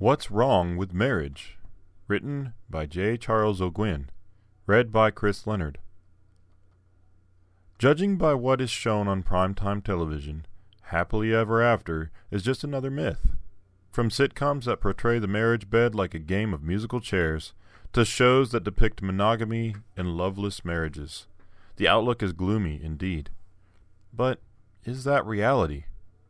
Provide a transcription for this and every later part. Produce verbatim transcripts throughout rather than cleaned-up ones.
What's Wrong with Marriage? Written by J. Charles O'Gwyn. Read by Chris Leonard. Judging by what is shown on primetime television, happily ever after is just another myth. From sitcoms that portray the marriage bed like a game of musical chairs, to shows that depict monogamy and loveless marriages, the outlook is gloomy indeed. But is that reality?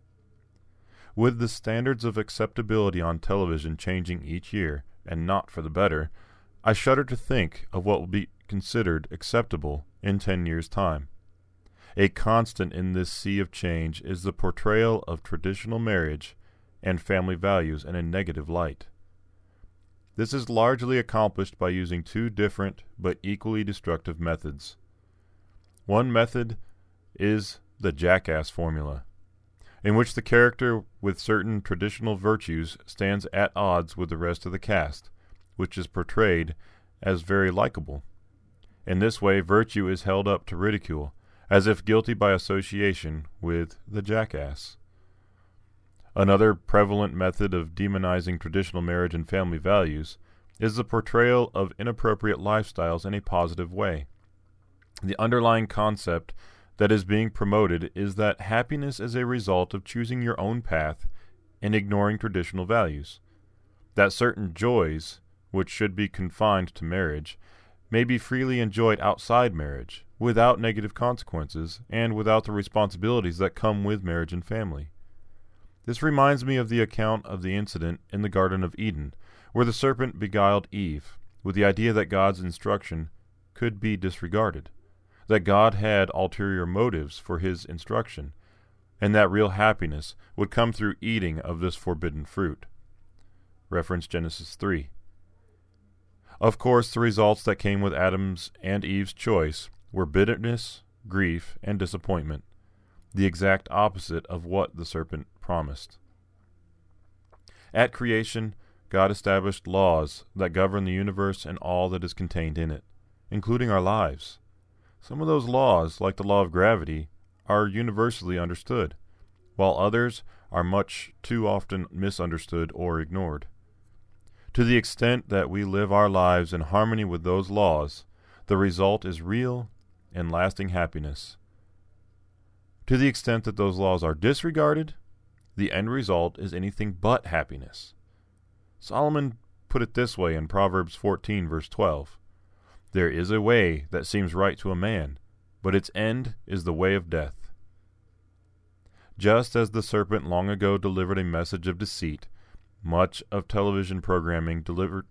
With the standards of acceptability on television changing each year, and not for the better, I shudder to think of what will be considered acceptable in ten years' time. A constant in this sea of change is the portrayal of traditional marriage and family values in a negative light. This is largely accomplished by using two different but equally destructive methods. One method is the jackass formula, in which the character with certain traditional virtues stands at odds with the rest of the cast, which is portrayed as very likable. In this way, virtue is held up to ridicule, as if guilty by association with the jackass. Another prevalent method of demonizing traditional marriage and family values is the portrayal of inappropriate lifestyles in a positive way. The underlying concept that is being promoted is that happiness is a result of choosing your own path and ignoring traditional values. That certain joys, which should be confined to marriage, may be freely enjoyed outside marriage, without negative consequences, and without the responsibilities that come with marriage and family. This reminds me of the account of the incident in the Garden of Eden, where the serpent beguiled Eve, with the idea that God's instruction could be disregarded, that God had ulterior motives for his instruction, and that real happiness would come through eating of this forbidden fruit. Reference Genesis three. Of course, the results that came with Adam's and Eve's choice were bitterness, grief, and disappointment, the exact opposite of what the serpent promised. At creation, God established laws that govern the universe and all that is contained in it, including our lives. Some of those laws, like the law of gravity, are universally understood, while others are much too often misunderstood or ignored. To the extent that we live our lives in harmony with those laws, the result is real and lasting happiness. To the extent that those laws are disregarded, the end result is anything but happiness. Solomon put it this way in Proverbs fourteen, verse twelve. There is a way that seems right to a man, but its end is the way of death. Just as the serpent long ago delivered a message of deceit, much of television programming delivered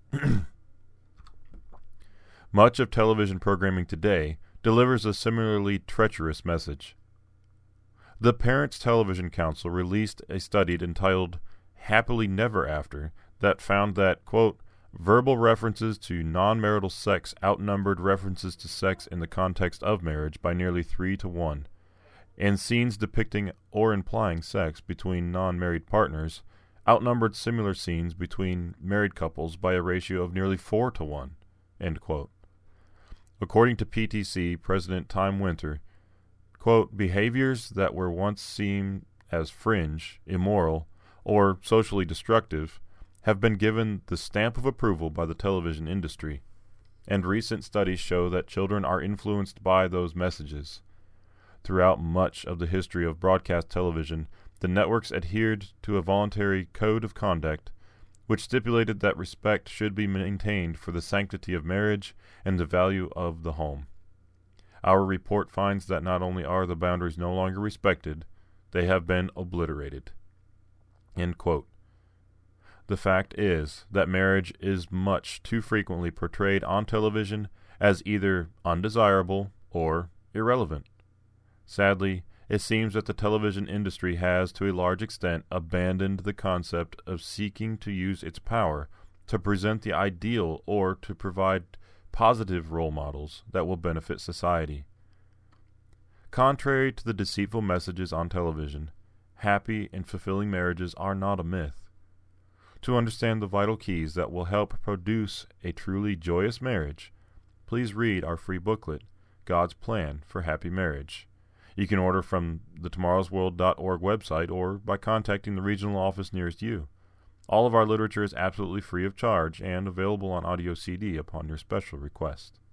much of television programming today delivers a similarly treacherous message. The Parents Television Council released a study entitled Happily Never After that found that, quote, verbal references to non-marital sex outnumbered references to sex in the context of marriage by nearly three to one, and scenes depicting or implying sex between non-married partners outnumbered similar scenes between married couples by a ratio of nearly four to one, end quote. According to P T C President Time Winter, quote, behaviors that were once seen as fringe, immoral, or socially destructive have been given the stamp of approval by the television industry, and recent studies show that children are influenced by those messages. Throughout much of the history of broadcast television, the networks adhered to a voluntary code of conduct which stipulated that respect should be maintained for the sanctity of marriage and the value of the home. Our report finds that not only are the boundaries no longer respected, they have been obliterated. End quote. The fact is that marriage is much too frequently portrayed on television as either undesirable or irrelevant. Sadly, it seems that the television industry has, to a large extent, abandoned the concept of seeking to use its power to present the ideal or to provide positive role models that will benefit society. Contrary to the deceitful messages on television, happy and fulfilling marriages are not a myth. To understand the vital keys that will help produce a truly joyous marriage, please read our free booklet, God's Plan for Happy Marriage. You can order from the tomorrows world dot org website or by contacting the regional office nearest you. All of our literature is absolutely free of charge and available on audio C D upon your special request.